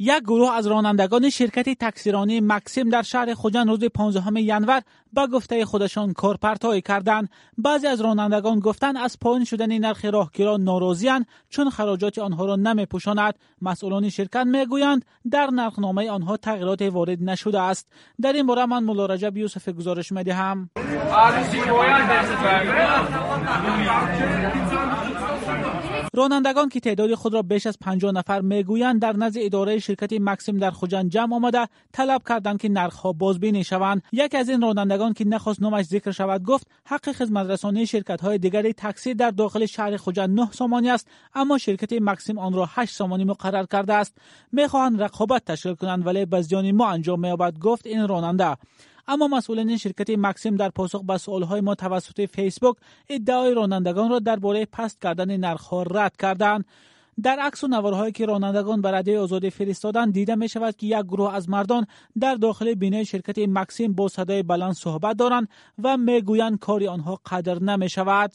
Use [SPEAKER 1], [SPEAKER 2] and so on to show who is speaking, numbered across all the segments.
[SPEAKER 1] یک گروه از رانندگان شرکت تاکسیرانی مکسیم در شهر خوجند روز 15 ینور به گفته خودشان کارپرتایی کردند. بعضی از رانندگان گفتند از پایین شدن نرخ راهگیران ناراضی‌اند چون خراجات آنها را نمی‌پوشاند. مسئولان شرکت میگویند در نرخنامه آنها تغییرات وارد نشده است. در این باره من مولا رجب یوسف گزارش می‌دهم. رانندگان که تعداد خود را بیش از 50 نفر میگویند در نزد اداره شرکت مکسیم در خوجند جمع آمده طلب کردند که نرخ‌ها بازبینی شوند. یک از این رانندگان که نخواست نامش ذکر شود گفت حق خدمت رسانی شرکت‌های دیگری تاکسی در داخل شهر خوجند 9 سامانی است، اما شرکت مکسیم آن را 8 سامانی مقرر کرده است. می‌خواهند رقابت تشکیل کنند ولی به زیان ما انجام می‌یابد، گفت این راننده. اما مسئولین شرکت مکسیم در پاسخ به سوالهای ما توسط فیسبوک ادعای رانندگان را درباره پست کردن نرخ‌ها رد کردند. در عکس و نوارهایی که رانندگان به رادیو آزادی فرستادند دیده می شود که یک گروه از مردان در داخل بینه شرکت مکسیم با صدای بلند صحبت دارند و میگویند کاری آنها قدر نمی شود.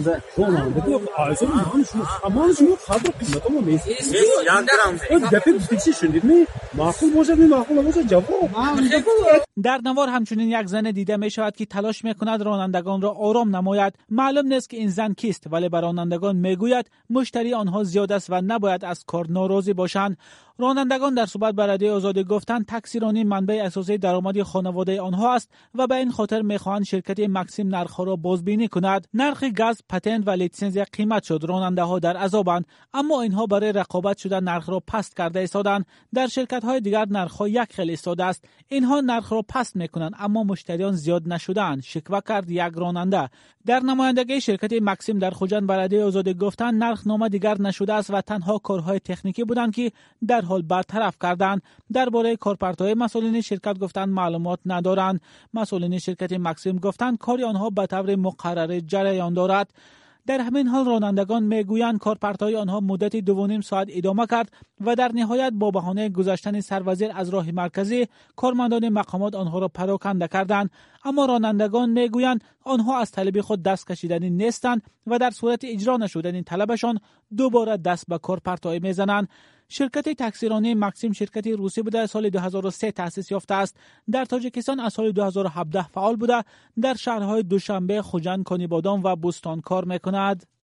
[SPEAKER 1] در نوار همچنین یک زن دیده می شود که تلاش می کند رانندگان را آرام نماید. معلوم نیست که این زن کیست ولی به رانندگان میگوید مشتری آنها زیاد است و نباید از کار ناراضی باشند. رانندگان در صحبت با رادیو آزادی گفتند تاکسیرانی منبع اساسی درآمد خانواده آنها است و به این خاطر میخواهند شرکت مکسیم نرخ را بازبینی کند. نرخ گاز، پتنت و لیسانس قیمت شد. راننده ها در عذابند، اما اینها برای رقابت شده نرخ را پست کرده ایستادند. در شرکت های دیگر نرخ ها یک خیلی ایستاده است. اینها نرخ را پست میکنند اما مشتریان زیاد نشدند، شکوه کرد یک راننده. در نمایندگی شرکت مکسیم در خوجند به رادیو آزادی گفتند نرخ نامه دیگر نشده است و تنها کارهای تکنیکی بودند که در حال برطرف کردند. درباره کارپرت‌های مسئولین شرکت گفتند معلومات ندارند. مسئولین شرکت مکسیم گفتند کاری آنها به طور مقرر جریان دارد. در همین حال رانندگان میگویند کارپرت‌های آنها مدت 2.5 ساعت ادامه کرد و در نهایت با بهانه گذشتن سروزیر از راه مرکزی کارمندان مقامات آنها را پراکنده کردند. اما رانندگان میگویند آنها از طلب خود دست کشیدنی نیستند و در صورت اجرا نشدن طلبشان دوباره دست به کارپرت‌های میزنند. شرکت تاکسیرانی مکسیم شرکتی روسی بوده، سال 2003 تأسیس یافته است. در تاجیکستان از سال 2017 فعال بوده. در شهرهای دوشنبه، خوجند، کانیبادان و بوستان کار میکند.